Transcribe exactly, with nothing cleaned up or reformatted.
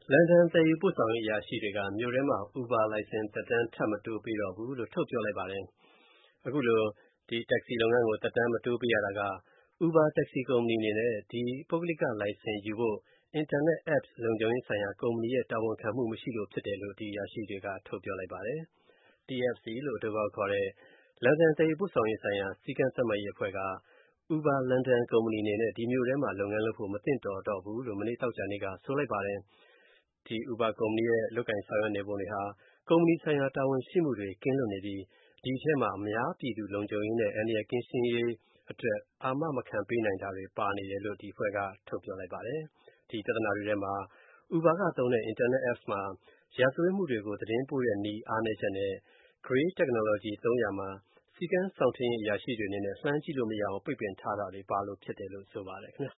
လန်ဒန်သယ်ယူပို့ဆောင်ရေးအရာရှိတွေကမြို့ထဲမှာ Uber လိုင်စင်သက်တမ်းထပ်မတိုးပေးတော့ဘူးလို့ထုတ်ပြောလိုက်ပါတယ်။ အခုလိုဒီ taxi လုပ်ငန်းကိုသက်တမ်းမတိုးပေးရတာက Uber taxi ကုမ္ပဏီအနေနဲ့ဒီပုဂ္ဂလိကလိုင်စင်ယူဖို့ Internet Apps လုံခြုံရေးဆိုင်ရာကုမ္ပဏီရဲ့တာဝန်ခံမှုမရှိလို့ဖြစ်တယ်လို့ ဒီအရာရှိတွေကထုတ်ပြောလိုက်ပါတယ်။ T F C လို့အတိုကောက်ခေါ်တဲ့ လန်ဒန်သယ်ယူပို့ဆောင်ရေးဆိုင်ရာစည်းကမ်းသတ်မှတ်ရေးအဖွဲ့က Uber လန်ဒန်ကုမ္ပဏီအနေနဲ့ဒီမြို့ထဲမှာလုပ်ငန်းလုပ်ဖို့မသင့်တော်တော့ဘူးလို့ မနေ့သောကြာနေ့ကဆိုလိုက်ပါတယ်။ ဒီ Uber ကုမ္ပဏီရဲ့လုပ်ကိုင်ဆောင်ရွက်နေပုံတွေဟာ ကုမ္ပဏီဆိုင်ရာတာဝန်ရှိမှုတွေကင်းလွတ်နေပြီး ဒီအထဲမှာအများပြည်သူလုံခြုံရေးနဲ့အန္တရာယ်ကင်းရှင်းရေးအတွက်အာမမခံပေးနိုင်တာတွေပါနေတယ်လို့ ဒီအဖွဲ့ကထုတ်ပြောလိုက်ပါတယ်။ ဒီပြဿနာတွေထဲမှာ Uber ကသုံးတဲ့ Internet Apps မှာ ရာဇဝတ်မှုတွေကိုသတင်းပို့တဲ့နည်းအားနည်းချက်နဲ့ Grey Technology သုံးရာမှာ စည်းကမ်းစောင့်ထိန်းရေးအရာရှိတွေအနေနဲ့လှမ်းကြည့်လို့မရအောင်ပိတ်ပင်ထားတာတွေပါလို့ဖြစ်တယ်လို့ဆိုပါတယ်ခင်ဗျာ